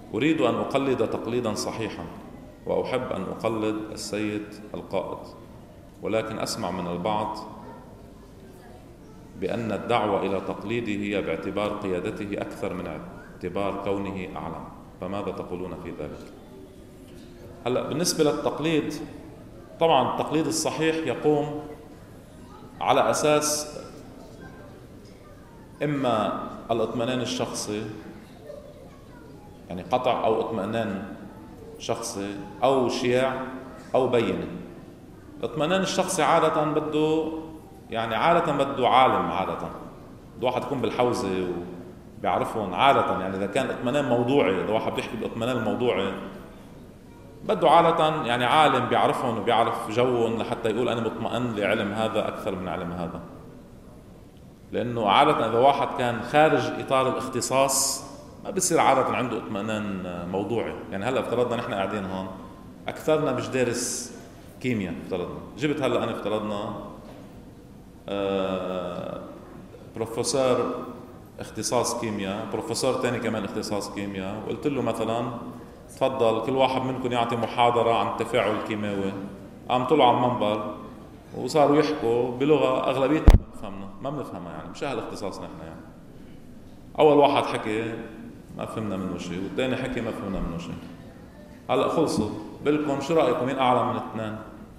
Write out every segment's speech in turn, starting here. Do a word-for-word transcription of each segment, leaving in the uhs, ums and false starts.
أريد أن أقلد تقليدا صحيحا، وأحب أن أقلد السيد القائد، ولكن أسمع من البعض بأن الدعوة إلى تقليده هي باعتبار قيادته أكثر من اعتبار كونه أعلم، فماذا تقولون في ذلك؟ هلأ بالنسبة للتقليد، طبعا التقليد الصحيح يقوم على أساس إما الاطمئنان الشخصي، يعني قطع أو اطمئنان شخصي أو شياع أو بينة. الاطمئنان الشخصي عادة بده يعني عادة بده عالم، عادة بده واحد يكون بالحوزة وبيعرفهم عادة. يعني إذا كان اطمئنان موضوعي، إذا واحد بيحكي بالاطمئنان الموضوعي بده عادة يعني عالم بيعرفهم وبيعرف جوهم لحتى يقول أنا مطمئن لعلم هذا أكثر من علم هذا. لأنه عادة إذا واحد كان خارج إطار الاختصاص ما بيصير عادة عنده اطمئنان موضوعي. يعني هلأ افترضنا نحن قاعدين هون أكثرنا مش دارس كيمياء، افترضنا جبت هلأ أنا افترضنا آه بروفيسور اختصاص كيمياء، بروفيسور تاني كمان اختصاص كيمياء، وقلت له مثلا تفضل كل واحد منكم يعطي محاضرة عن التفاعل الكيماوي. قام طلعوا على المنبر وصاروا يحكوا بلغة أغلبيتنا ما بنفهمنا ما بنفهمها، يعني مش أهل اختصاص نحن. يعني أول واحد حكي ما فهمنا منه شيء، والثاني حكي ما فهمنا منه شيء. هلا خلصوا، بلكم شو رأيكم مين أعلى من الاثنين؟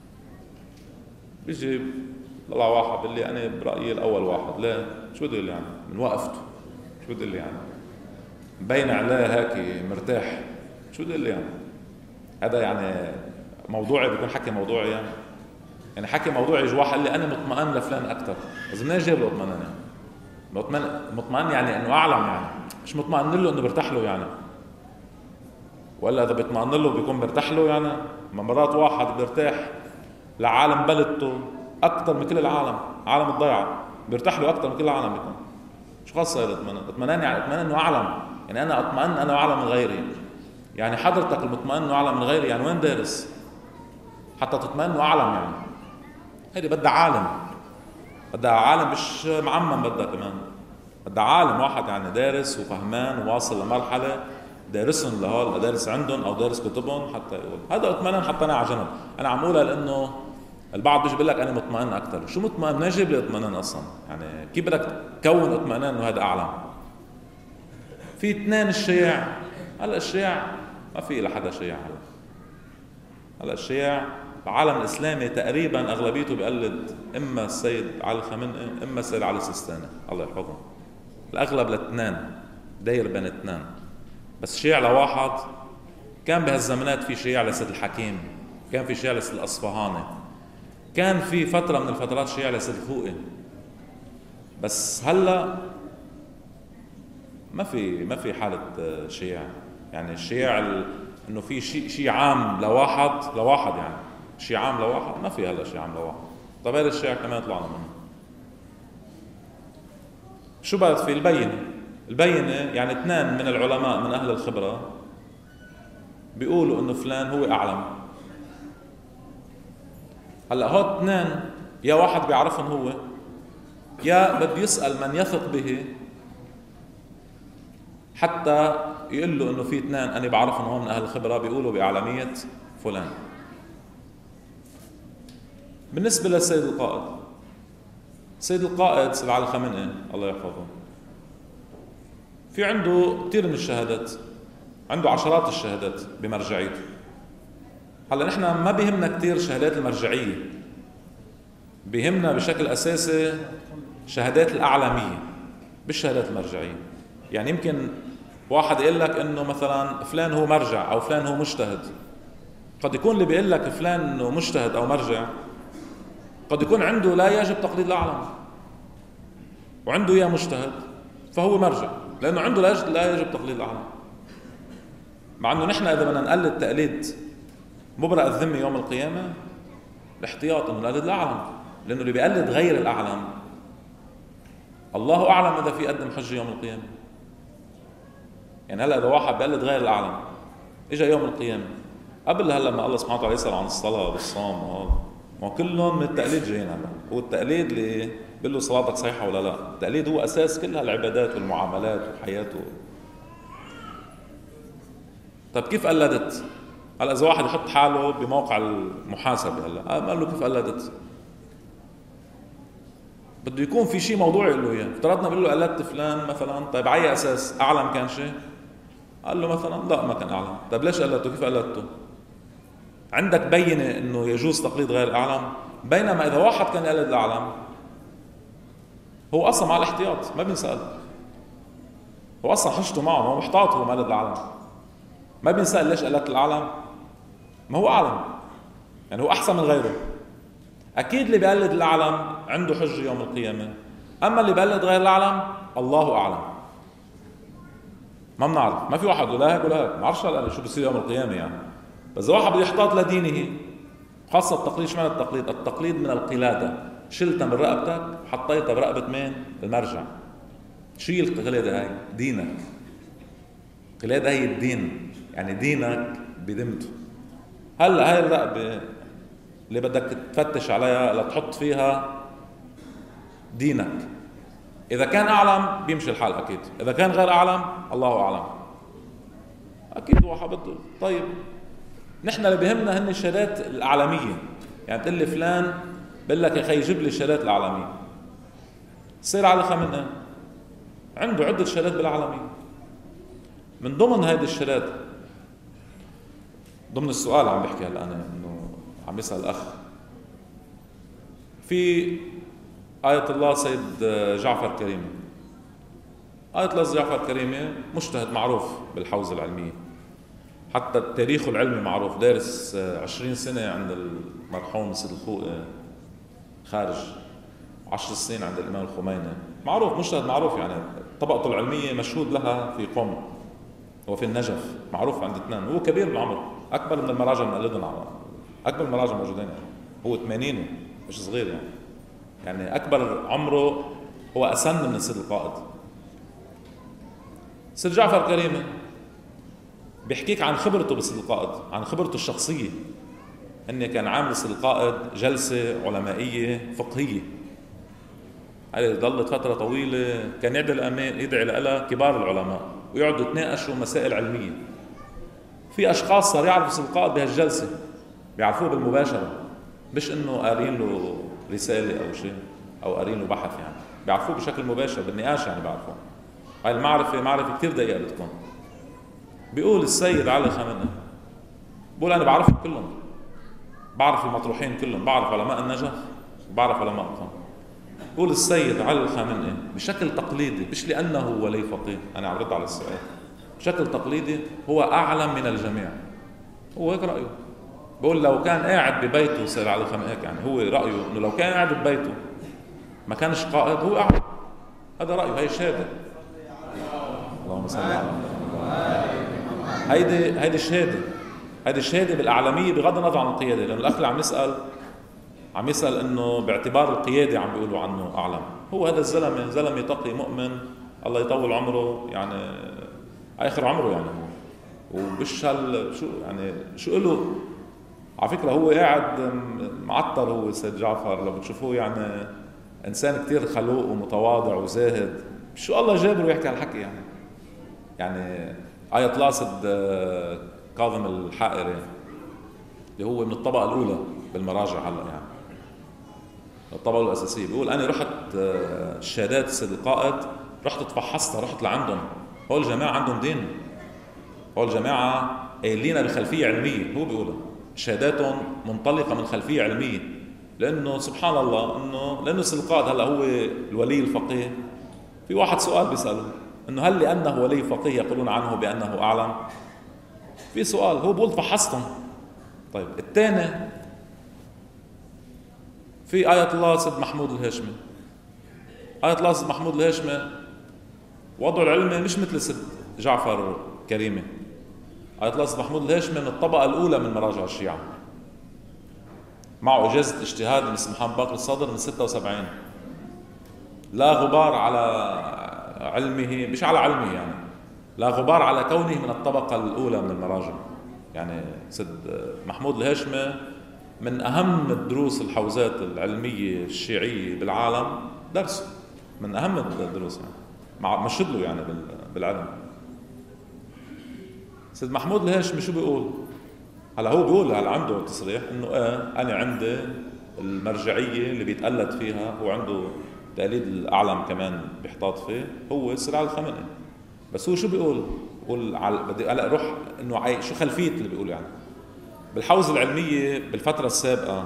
بيجي طلع واحد بيقول لي أنا برأيي الأول واحد. لا، شو بده لي يعني؟ من وقفته شو بده لي يعني؟ مبين عليه هيك مرتاح، شو بده لي يعني؟ هذا يعني موضوعي؟ بيكون حكي موضوعي يعني؟ يعني حكي موضوعي يجي واحد قال لي أنا مطمئن لفلان أكثر، إذا منين جايب له اطمئنان يعني؟ مطمئن مطمئن يعني إنه أعلم، يعني مش مطمئن له إنه برتاح له يعني. ولا إذا بيطمئن له بيكون برتاح له يعني؟ مرات واحد بيرتاح لعالم بلدته أكثر من كل العالم، عالم الضيعة بيرتاح له أكثر من كل العالم. بيكون شو خاصة الاطمئنان؟ اطمئنان يعني اطمئنان إنه أعلم، يعني أنا أطمئن أنا أعلم من غيري. يعني حضرتك المطمئن إنه أعلم من غيري، يعني وين دارس حتى تطمئن إنه أعلم؟ يعني هيدي بدها عالم، بدها عالم مش معمم، بدها كمان بدها عالم واحد يعني دارس وفهمان وواصل لمرحلة دارسهم لهول، دارس عندهم أو دارس كتبهم حتى يقول هذا اطمئنان. حتى أنا على جنب أنا عم أقولها لأنه البعض بيجي بيقول لك أنا مطمئن أكثر. شو مطمئن؟ منين جايب لي اطمئنان أصلا؟ يعني كيف بدك تكون اطمئنان إنه هذا أعلم؟ في اثنين الشيع. هلا الشيع ما في إلا حدا شيع. هلا هلا الشيع العالم الإسلامي تقريبا أغلبيته بيقلد إما السيد علي خامنئي إما السيد علي سيستاني الله يحفظهم. الأغلب لاثنين، داير بين اثنين. بس شيع لواحد. كان بهالزمانات في شيع لسيد الحكيم، كان في شيع لسيد الأصفهاني، كان في فترة من الفترات شيع لسيد الخوئي. بس هلا ما في ما في حالة شيع. يعني الشيع انه في شيء شيء عام لواحد لواحد يعني شيء عام لواحد ما في. هلا شيء عام لواحد. طيب هذا الشيع كمان طلعنا منه. شو بعد في البينة؟ البينة يعني اثنين من العلماء من أهل الخبرة بيقولوا إنه فلان هو أعلم. هلا هاد اثنين يا واحد بيعرفهم هو، يا بده يسأل من يثق به حتى يقول له إنه في اثنين أنا بعرفهم هون من أهل الخبرة بيقولوا بأعلمية فلان. بالنسبة للسيد القائد، سيد القائد سيد علي خامنئي الله يحفظه في عنده كثير من الشهادات، عنده عشرات الشهادات بمرجعيته. هلا نحن ما بيهمنا كثير شهادات المرجعية، بيهمنا بشكل أساسي شهادات الأعلامية بالشهادات المرجعية. يعني يمكن واحد يقول لك إنه مثلا فلان هو مرجع أو فلان هو مجتهد، قد يكون اللي بيقول لك فلان إنه مجتهد أو مرجع قد يكون عنده لا يجب تقليد الأعلم، وعنده يا مجتهد فهو مرجع لأنه عنده لا يجب تقليد الأعلم. مع أنه نحن إذا بدنا نقلد تقليد مبرأ الذمة يوم القيامة الاحتياط إنه نقلد الأعلم، لأنه اللي بيقلد غير الأعلم الله أعلم إذا في قدم حجة يوم القيامة. يعني هلأ إذا واحد بيقلد غير الأعلم إجا يوم القيامة قبل هلأ ما الله سبحانه وتعالى يسأل عن الصلاة والصوم وهذا، ما كلهم من التقليد جايين. هلا هو التقليد اللي بيقول له صلاتك صحيحة ولا لا. التقليد هو أساس كل هالعبادات والمعاملات وحياته. طيب كيف قلدت؟ هلا اذا واحد يحط حاله بموقع المحاسبه، هلا قال له كيف قلدت؟ بده يكون في شيء موضوعي يقول له اياه. افترضنا بيقول له قلدت فلان مثلا، طيب على اي اساس؟ اعلم كان شيء؟ قال له مثلا لا ما كان اعلم. طيب ليش قلدته؟ كيف قلدته؟ عندك بينه انه يجوز تقليد غير الاعلم؟ بينما اذا واحد كان يقلد الاعلم هو اصلا مع الاحتياط ما بينسال، هو اصلا حجته معه، هو محتاط، هو مقلد الاعلم ما بينسال ليش قلدت الاعلم؟ ما هو اعلم، يعني هو احسن من غيره. اكيد اللي بيقلد الاعلم عنده حجه يوم القيامه، اما اللي بيقلد غير الاعلم الله اعلم، ما بنعرف، ما في واحد ولا هيك ولا هيك، ما بعرفش هلا شو بصير يوم القيامه يعني. بس اذا واحد بده يحتاط لدينه، خاصه التقليد. شو معنى التقليد؟ التقليد من القلاده، شلتها من رقبتك وحطيتها برقبه مين؟ المرجع. شيل القلاده هاي، دينك. القلاده هي الدين، يعني دينك بدمته. هلا هاي الرقبه اللي بدك تفتش عليها لتحط فيها دينك، إذا كان أعلم بيمشي الحال أكيد، إذا كان غير أعلم الله أعلم. أكيد واحد بده. طيب نحن اللي بيهمنا هن الشهادات الأعلامية، يعني تقول لي فلان بقول لك يا أخي جيب لي الشهادات الأعلامية، صير علي خامنئة عنده عدة شهادات بالأعلامية. من ضمن هذه الشهادات، ضمن السؤال عم بحكي هلا أنا، إنه عم يسأل الأخ في آية الله سيد جعفر كريمي. آية الله جعفر كريمي مجتهد معروف بالحوزة العلمية، حتى التاريخ العلمي معروف، دارس عشرين سنة عند المرحوم سيد الخوئي خارج، عشر سنين عند الإمام الخميني، معروف مجتهد معروف، يعني طبقته العلمية مشهود لها في قم وفي النجف، معروف عند اثنين. هو كبير بالعمر، أكبر من المراجع المقلدين، أكبر من المراجع موجودين يعني. هو ثمانين مش صغير يعني، يعني أكبر عمره هو أسن من السيد القائد. سيد جعفر كريمي بيحكيك عن خبرته بالسيد القائد، عن خبرته الشخصية، أنه كان عامل السيد القائد جلسة علمائية فقهية، هذه ظلت فترة طويلة، كان يدعي الأمين يدعي لها كبار العلماء ويقعدوا يتناقشوا مسائل علمية. في أشخاص صار يعرفوا السيد القائد بهالجلسة، بيعرفوه بالمباشرة، مش إنه قارين له رسالة أو شيء أو قارين له بحث، يعني بيعرفوه بشكل مباشر بالنقاش، يعني بيعرفوه. هاي المعرفة معرفة كتير دقيقة بتكون. بيقول السيد علي خامنئي، بقول أنا بعرفهم كلهم، بعرف المطروحين كلهم، بعرف علماء النجف وبعرف علماء القوم. بقول السيد علي الخامنئي بشكل تقليدي، مش لأنه ولي فقيه، أنا عم رد على السؤال، بشكل تقليدي هو أعلم من الجميع، هو هيك رأيه. بقول لو كان قاعد ببيته سيد علي الخامنئي، يعني هو رأيه إنه لو كان قاعد ببيته ما كانش قائد هو أعلم، هذا رأيه، هي شهادة. اللهم صل على هيدي هيدي الشهادة، هيدي الشهادة بالأعلمية بغض النظر عن القيادة، لأن الأخ اللي عم يسأل عم يسأل إنه باعتبار القيادة عم بيقولوا عنه أعلم. هو هذا الزلمة زلمة تقي مؤمن، الله يطول عمره، يعني آخر عمره يعني، وبش هال شو يعني شو له. على فكرة هو قاعد معطر، هو سيد جعفر لو بتشوفوه يعني إنسان كتير خلوق ومتواضع وزاهد، شو الله جابره يحكي هالحكي يعني. يعني آية الله سيد كاظم الحائري اللي هو من الطبقة الأولى بالمراجع هلا، يعني الطبقة الأساسية، بيقول أنا رحت الشهادات السيد القائد رحت تفحصتها، رحت لعندهم، هول الجماعة عندهم دين، هول الجماعة قايلين بخلفية علمية، هو بيقولها شهاداتهم منطلقة من خلفية علمية، لأنه سبحان الله إنه لأنه السيد القائد هلا هو الولي الفقيه. في واحد سؤال بيسأله إنه هل لأنه ولي فقيه يقولون عنه بأنه أعلم؟ في سؤال، هو بيقول فحصتهم. طيب الثاني في آية الله سيد محمود الهاشمي، آية الله سيد محمود الهاشمي وضعه العلمي مش مثل سيد جعفر كريمي. آية الله سيد محمود الهاشمي من الطبقة الأولى من مراجع الشيعة، معه إجازة اجتهاد من سيد محمد باقر الصدر من ستة وسبعين، لا غبار على علمه، مش على علمه يعني، لا غبار على كونه من الطبقة الأولى من المراجع. يعني سيد محمود الهاشمي من أهم الدروس الحوزات العلمية الشيعية بالعالم، درسه من أهم الدروس، يعني مشد له يعني بالعلم. سيد محمود الهاشمي شو بيقول؟ هلا هو بيقول هلا عنده تصريح انه اه انا عندي المرجعيه اللي بيتقلد فيها، وعنده تقليد الاعلم كمان بيحتاط فيه، هو السيد علي الخامنئي. بس هو شو بيقول؟ بيقول على بدي هلا اروح انه عاي... شو خلفيه اللي بيقول يعني. بالحوزه العلميه بالفتره السابقه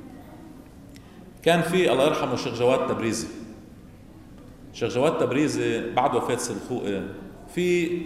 كان في الله يرحمه الشيخ جواد تبريزي. الشيخ جواد تبريزي بعد وفاه سيد الخوئي في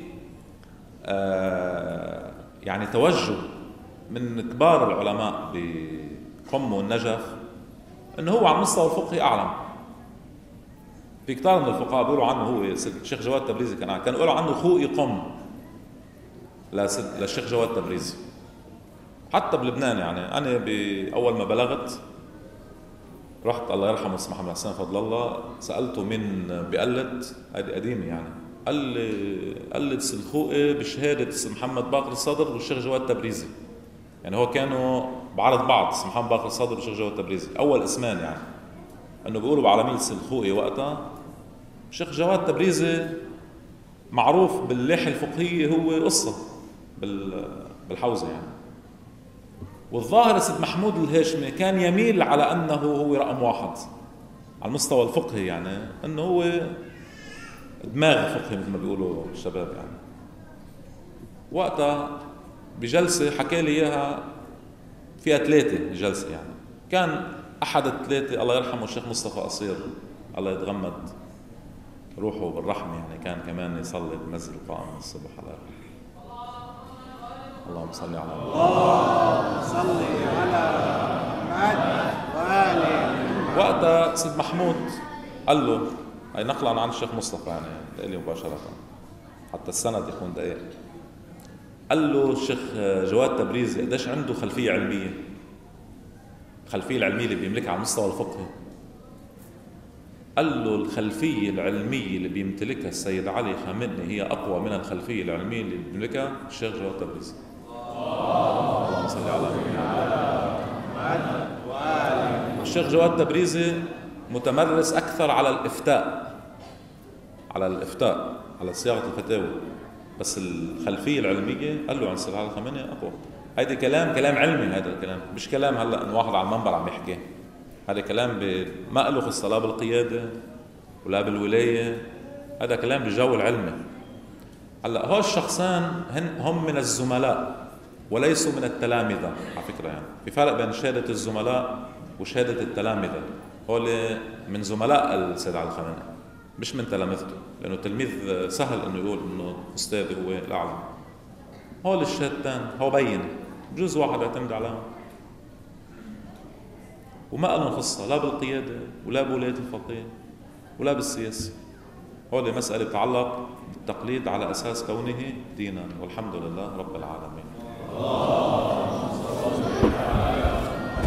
آه يعني توجه من كبار العلماء بقم والنجف انه هو على المستوى الفقهي اعلم. في كتار من الفقهاء بيقولوا عنه هو الشيخ جواد تبريزي، كان كانوا يقولوا عنه خوئي قم للشيخ جواد تبريزي. حتى بلبنان يعني انا باول ما بلغت رحت الله يرحمه السيد محمد حسين فضل الله سالته مين بيقلد، هذه قديمه يعني، قال لي قلد السيد الخوئي بشهاده السيد محمد باقر الصدر والشيخ جواد تبريزي. يعني هو كانوا بعرض بعض، السيد محمد باقر الصدر والشيخ جواد تبريزي اول اسمان يعني، انه بيقولوا بعالميه السيد الخوئي وقتها. الشيخ جواد تبريزي معروف بالليحه الفقهيه هو قصه بالحوزه يعني. والظاهر السيد محمود الهاشمي كان يميل على انه هو رقم واحد على المستوى الفقهي، يعني انه هو دماغ فقهي مثل ما بيقولوا الشباب يعني. وقتها بجلسه حكى لي اياها فيها ثلاثه الجلسه يعني، كان احد الثلاثه الله يرحمه الشيخ مصطفى قصير الله يتغمد روحه بالرحمه يعني، كان كمان يصلي بمسجد القائم الصبح على اللهم صل على محمد. اللهم صل على محمد وآله. وقتها سيد محمود قال له، هي نقلا عن الشيخ مصطفى يعني لي مباشرة حتى السند يكون دقيق، قال له الشيخ جواد تبريزي قديش عنده خلفية علمية، الخلفية العلمية اللي بيملكها على المستوى الفقهي. قال له الخلفية العلمية اللي بيمتلكها السيد علي خامنئي هي أقوى من الخلفية العلمية اللي بيملكها الشيخ جواد تبريزي. اللهم صل على محمد. الشيخ جواد تبريزي متمرس أكثر على الإفتاء، على الإفتاء على صياغة الفتاوى، بس الخلفية العلمية قال له عن السيد علي خامنئي أقوى. هيدا كلام كلام علمي، هذا الكلام مش كلام هلا إنه واحد على المنبر عم يحكي، هذا كلام ما له خص لا بالقيادة ولا بالولاية، هذا كلام بالجو العلمي. هلا هول الشخصان هم من الزملاء وليسوا من التلامذة على فكرة، يعني في فرق بين شهادة الزملاء وشهادة التلامذة. هول من زملاء السيد علي الخامنئي مش من تلامذته، لأنه التلميذ سهل إنه يقول إنه أستاذي هو الأعلم. هول الشهادتان هو بين بجوز واحد يعتمد عليهم، وما لهم خصة لا بالقيادة ولا بولاية الفقيه ولا بالسياسة. هول مسألة تتعلق بالتقليد على أساس كونه دينا، والحمد لله رب العالمين.